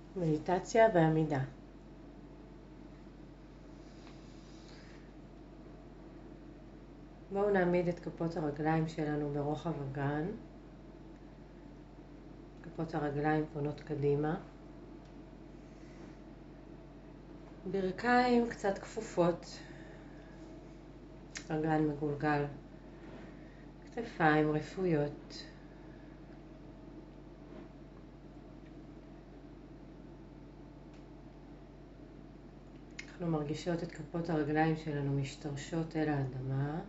מדיטציה בעמידה. בואו נעמיד את כפות הרגליים שלנו ברוחב הגן. כפות הרגליים פונות קדימה. ברכיים קצת כפופות. רגלן מגולגל. כתפיים רפויות. אנחנו מרגישות את כפות הרגליים שלנו משתרשות אל האדמה.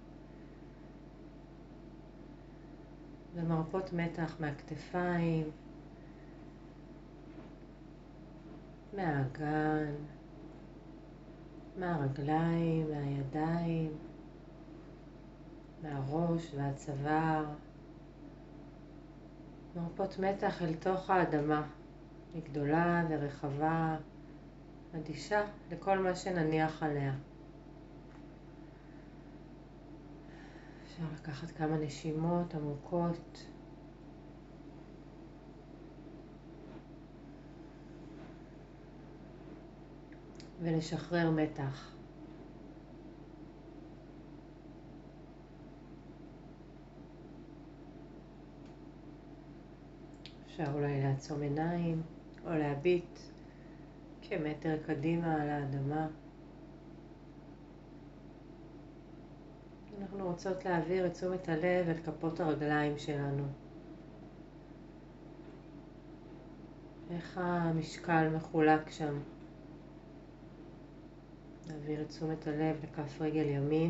ומרפות מתח מהכתפיים, מהאגן, מהרגליים, מהידיים, מהראש והצוואר. מרפות מתח אל תוך האדמה. היא גדולה ורחבה, אדישה לכל מה שנניח עליה. אפשר לקחת כמה נשימות עמוקות. ולשחרר מתח. אפשר אולי לעצום עיניים או להביט כמטר קדימה על האדמה. אנחנו רוצות להעביר את תשומת הלב אל כפות הרגליים שלנו. איך המשקל מחולק שם. נעביר את תשומת הלב לכף רגל ימין.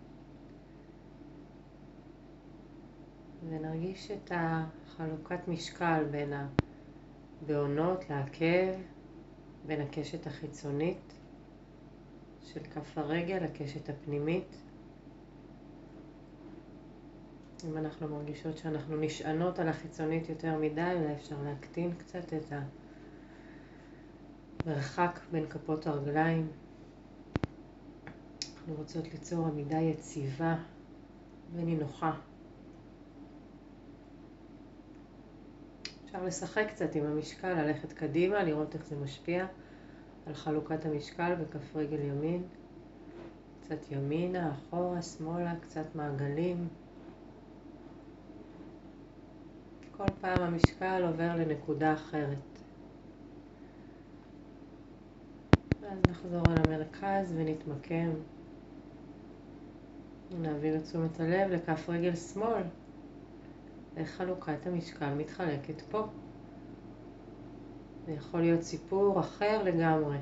ונרגיש את החלוקת משקל בין הבעונות לעקב, בין הקשת החיצונית של כף הרגל לקשת הפנימית. אם אנחנו מרגישות שאנחנו נשענות על החיצונית יותר מדי, אולי אפשר להקטין קצת את המרחק בין כפות הרגליים. אנחנו רוצות ליצור עמידה יציבה ונינוחה. אפשר לשחק קצת עם המשקל, ללכת קדימה, לראות איך זה משפיע על חלוקת המשקל בכף רגל ימין. קצת ימינה, אחורה, שמאלה, קצת מעגלים. כל פעם המשקל עובר לנקודה אחרת. ואז נחזור אל המרכז ונתמקם. ונעביר את תשומת הלב לכף רגל שמאל. איך חלוקת המשקל מתחלקת פה. זה יכול להיות סיפור אחר לגמרי.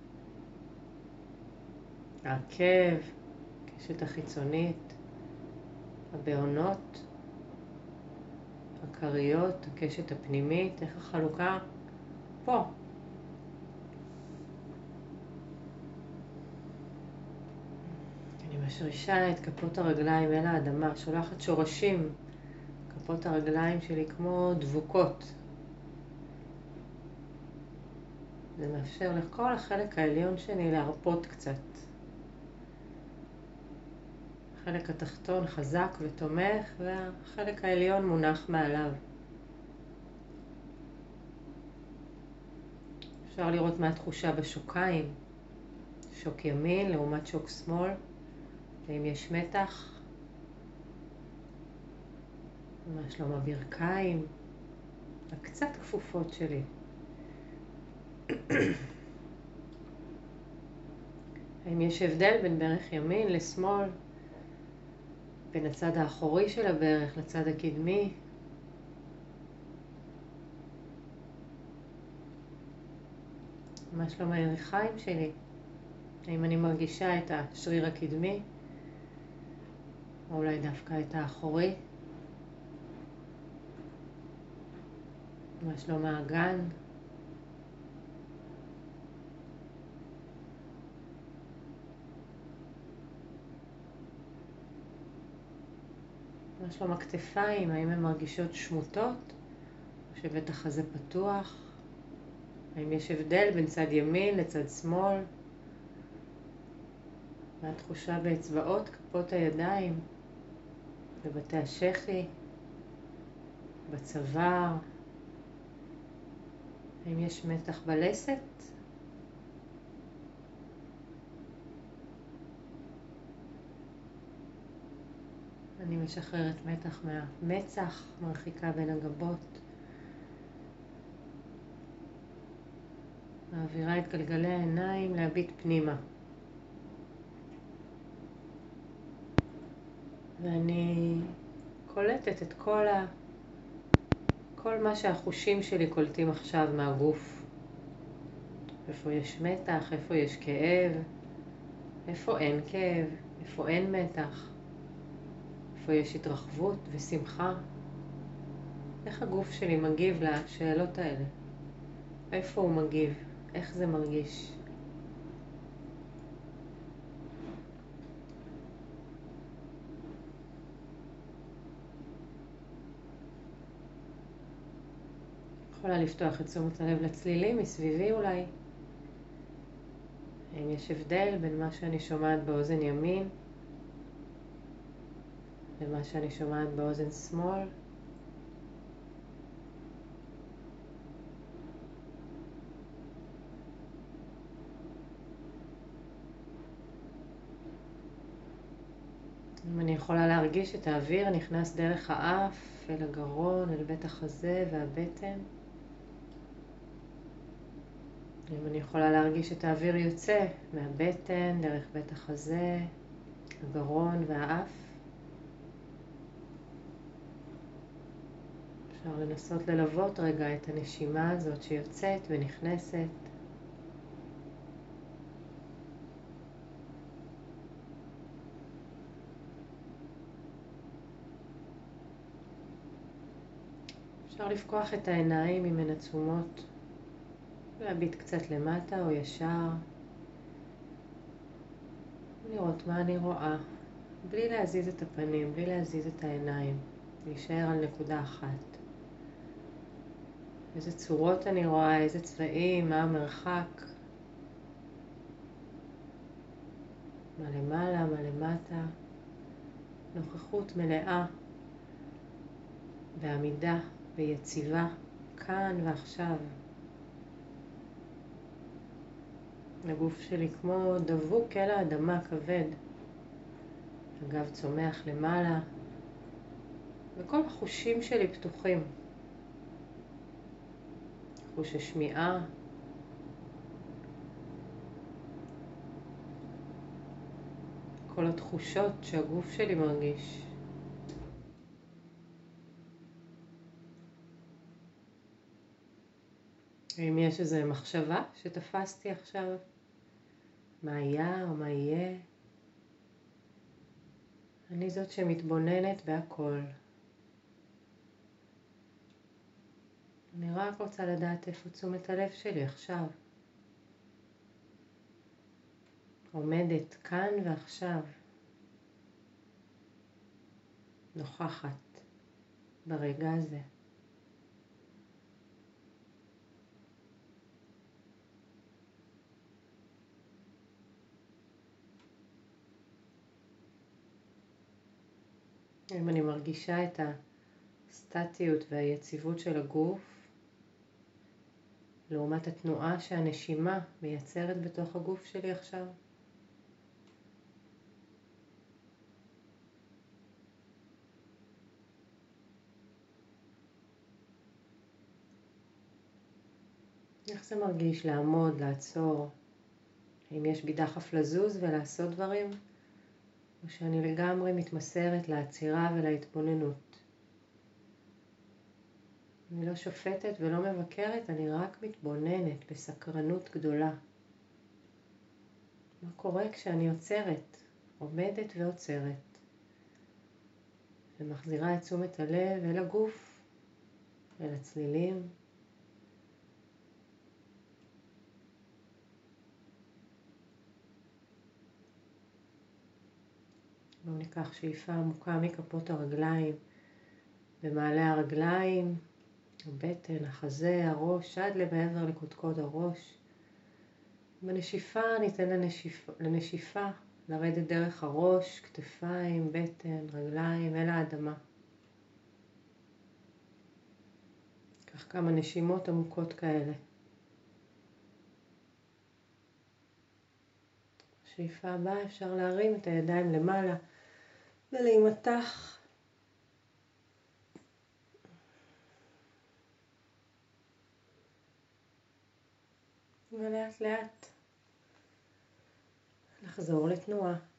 העקב, הקשת החיצונית, הבעונות, הכריות, הקשת הפנימית, איך החלוקה פה. אני משרישה את כפות הרגליים אל האדמה, שולחת שורשים. כפות הרגליים שלי כמו דבוקות. זה מאפשר לכל החלק העליון שלי להרפות קצת. החלק התחתון חזק ותומך, והחלק העליון מונח מעליו. אפשר לראות מה התחושה בשוקיים. שוק ימין לעומת שוק שמאל. ואם יש מתח, מה שלום הברכיים, הקצת כפופות שלי. האם יש הבדל בין ברך ימין לשמאל, בין הצד האחורי של הברך לצד הקדמי? מה שלום הירכיים שלי? האם אני מרגישה את השריר הקדמי? או אולי דווקא את האחורי? מה שלום האגן? מה שלום הכתפיים? האם הן מרגישות שמוטות? או שבטח החזה פתוח? האם יש הבדל בין צד ימין לצד שמאל? מה התחושה באצבעות כפות הידיים? בבתי השכי? בצוואר? האם יש מתח בלסת? אני משחררת מתח מהמצח, מרחיקה בין הגבות. מעבירה את גלגלי העיניים להביט פנימה. ואני קולטת את כל מה שהחושים שלי קולטים עכשיו מהגוף. איפה יש מתח, איפה יש כאב, איפה אין כאב, איפה אין מתח, איפה יש התרחבות ושמחה. איך הגוף שלי מגיב לשאלות האלה? איפה הוא מגיב? איך זה מרגיש? יכולה לפתוח את תשומת הלב לצלילים מסביבי אולי. האם יש הבדל בין מה שאני שומעת באוזן ימין למה שאני שומעת באוזן שמאל? אם אני יכולה להרגיש את האוויר נכנס דרך האף אל הגרון, אל בית החזה והבטן. אם אני יכולה להרגיש את האוויר יוצא מהבטן דרך בית החזה, הגרון והאף. אפשר לנסות ללוות רגע את הנשימה הזאת שיוצאת ונכנסת. אפשר לפקוח את העיניים אם הן עצומות, להביט קצת למטה או ישר, לראות מה אני רואה, בלי להזיז את הפנים, בלי להזיז את העיניים, להישאר על נקודה אחת. איזה צורות אני רואה, איזה צבעים, מה המרחק, מה למעלה, מה למטה, נוכחות מלאה, בעמידה, ביציבה, כאן ועכשיו. הגוף שלי כמו דבוק אל האדמה כבד, הגב צומח למעלה, וכל החושים שלי פתוחים. חוש השמיעה, כל התחושות שהגוף שלי מרגיש. אם יש איזו מחשבה שתפסתי עכשיו, מה היה או מה יהיה, אני זאת שמתבוננת בהכל. אני רק רוצה לדעת איפה תשומת הלב שלי עכשיו. עומדת כאן ועכשיו. נוכחת ברגע הזה. אם אני מרגישה את הסטטיות והיציבות של הגוף, לעומת התנועה שהנשימה מייצרת בתוך הגוף שלי עכשיו, איך זה מרגיש לעמוד, לעצור? האם יש בי דחף לזוז ולעשות דברים? או שאני לגמרי מתמסרת לעצירה ולהתבוננות? אני לא שופטת ולא מבקרת, אני רק מתבוננת בסקרנות גדולה. מה קורה כשאני עוצרת, עומדת ועוצרת, ומחזירה את תשומת הלב אל הגוף, אל הצלילים. בואו ניקח שאיפה עמוקה מכפות הרגליים, במעלה הרגליים, הבטן, החזה, הראש, עד למעבר לקודקוד הראש. בנשיפה ניתן לנשיפה לרדת דרך הראש, כתפיים, בטן, רגליים, אל האדמה. קח כמה נשימות עמוקות כאלה. בשאיפה הבאה אפשר להרים את הידיים למעלה ולהימתח. ולאט לאט לחזור לתנועה.